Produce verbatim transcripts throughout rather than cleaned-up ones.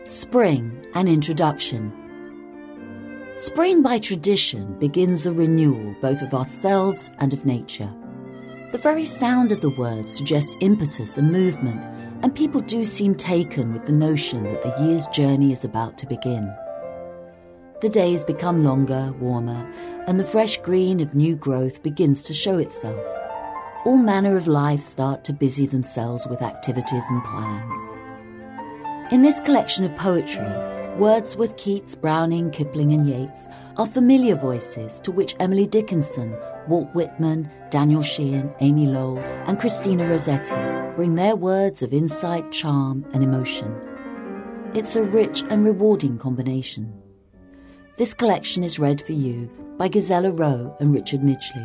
Spring, an introduction. Spring by tradition begins the renewal both of ourselves and of nature. The very sound of the words suggests impetus and movement, and people do seem taken with the notion that the year's journey is about to begin. The days become longer, warmer, and the fresh green of new growth begins to show itself. All manner of lives start to busy themselves with activities and plans. In this collection of poetry, Wordsworth, Keats, Browning, Kipling and Yeats are familiar voices to which Emily Dickinson, Walt Whitman, Daniel Sheehan, Amy Lowell and Christina Rossetti bring their words of insight, charm and emotion. It's a rich and rewarding combination. This collection is read for you by Gisela Rowe and Richard Midgley.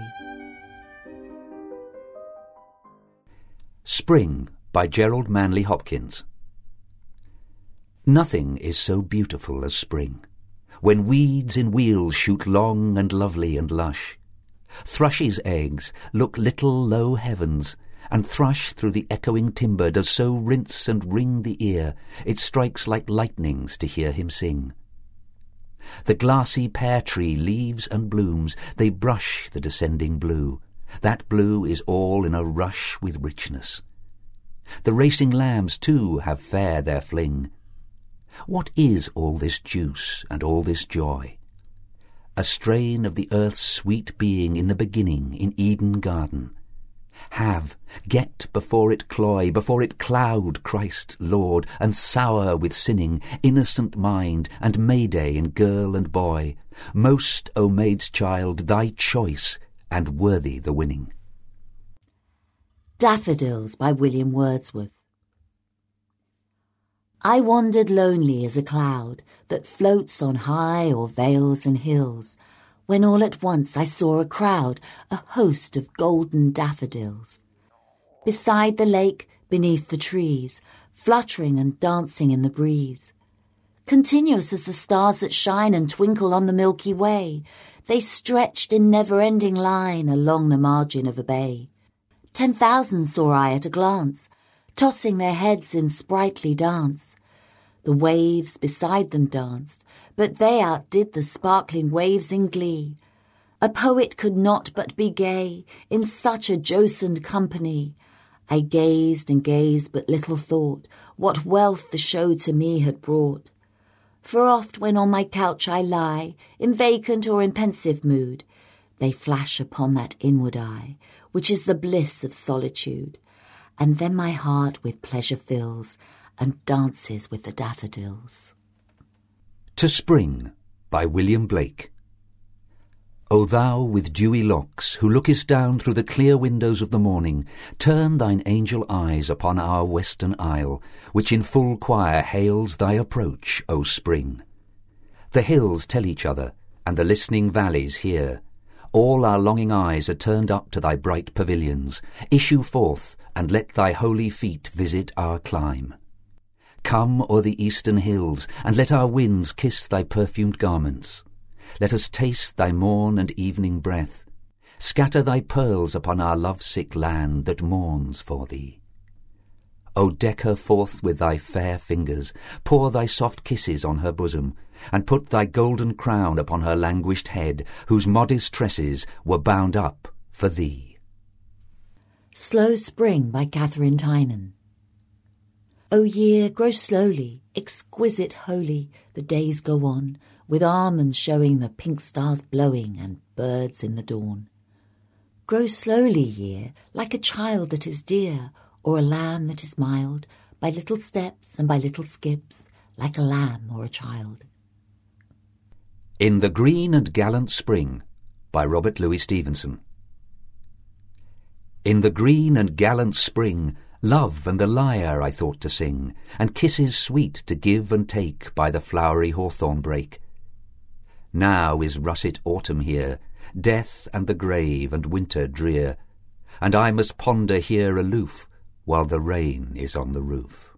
Spring by Gerald Manley Hopkins. Nothing is so beautiful as spring, when weeds in wheels shoot long and lovely and lush. Thrushes' eggs look little low heavens, and thrush through the echoing timber does so rinse and ring the ear, it strikes like lightnings to hear him sing. The glassy pear tree leaves and blooms, they brush the descending blue. That blue is all in a rush with richness. The racing lambs too have fair their fling. What is all this juice and all this joy? A strain of the earth's sweet being in the beginning in Eden garden. Have, get before it cloy, before it cloud Christ, Lord, and sour with sinning, innocent mind and Mayday in girl and boy. Most, O maid's child, thy choice, and worthy the winning. Daffodils by William Wordsworth. I wandered lonely as a cloud that floats on high o'er vales and hills, when all at once I saw a crowd, a host of golden daffodils. Beside the lake, beneath the trees, fluttering and dancing in the breeze. Continuous as the stars that shine and twinkle on the Milky Way, they stretched in never-ending line along the margin of a bay. Ten thousand saw I at a glance, tossing their heads in sprightly dance. The waves beside them danced, but they outdid the sparkling waves in glee. A poet could not but be gay in such a jocund company. I gazed and gazed, but little thought what wealth the show to me had brought. For oft when on my couch I lie, in vacant or in pensive mood, they flash upon that inward eye, which is the bliss of solitude. And then my heart with pleasure fills, and dances with the daffodils. To Spring by William Blake. O thou with dewy locks, who lookest down through the clear windows of the morning, turn thine angel eyes upon our western isle, which in full choir hails thy approach, O Spring. The hills tell each other, and the listening valleys hear. All our longing eyes are turned up to thy bright pavilions. Issue forth, and let thy holy feet visit our clime. Come o'er the eastern hills, and let our winds kiss thy perfumed garments. Let us taste thy morn and evening breath. Scatter thy pearls upon our love-sick land that mourns for thee. O deck her forth with thy fair fingers, pour thy soft kisses on her bosom, and put thy golden crown upon her languished head, whose modest tresses were bound up for thee. Slow Spring by Catherine Tynan. O year, grow slowly, exquisite holy, the days go on, with almonds showing the pink stars blowing and birds in the dawn. Grow slowly, year, like a child that is dear, or a lamb that is mild, by little steps and by little skips, like a lamb or a child. In the Green and Gallant Spring by Robert Louis Stevenson. In the green and gallant spring, love and the lyre I thought to sing, and kisses sweet to give and take by the flowery hawthorn brake. Now is russet autumn here, death and the grave and winter drear, and I must ponder here aloof while the rain is on the roof.